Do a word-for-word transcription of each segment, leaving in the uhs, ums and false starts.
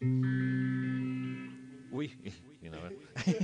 Ой, виноват.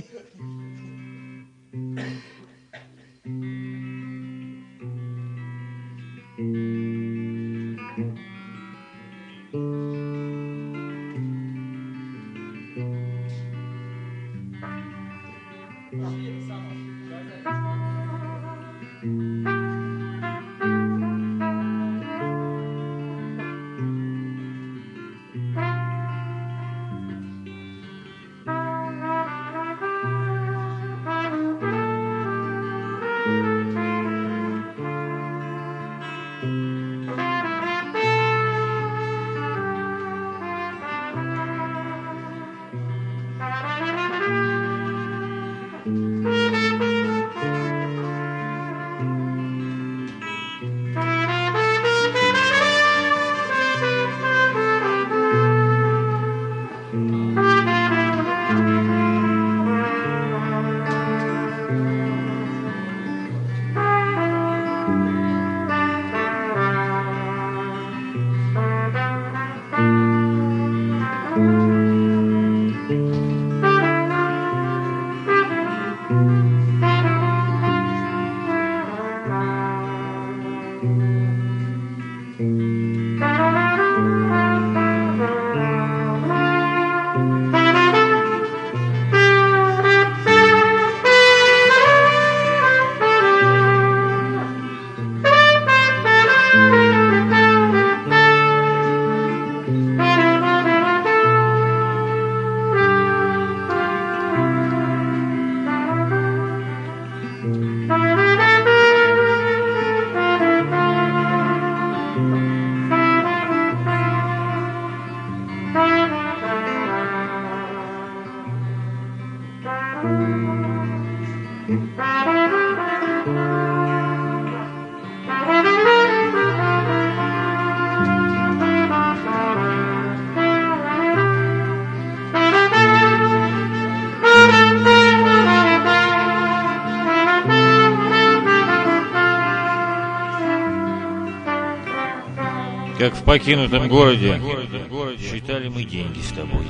Как в покинутом городе считали мы деньги с тобой.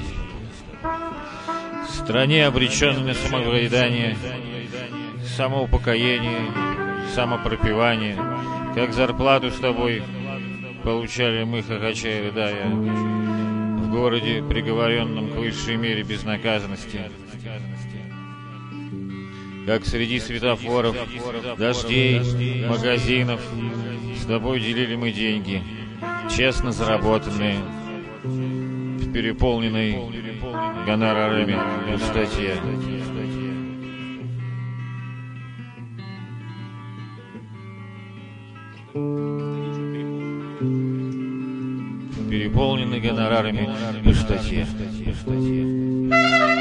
В стране, обреченной на самовыедание, самоупокоение, самопропивание, как зарплату с тобой получали мы, хохоча и рыдая, в городе, приговоренном к высшей мере безнаказанности. Как среди светофоров, дождей, магазинов с тобой делили мы деньги, честно заработанные, в переполненной гонорарами пустоте. В переполненной гонорарами пустоте.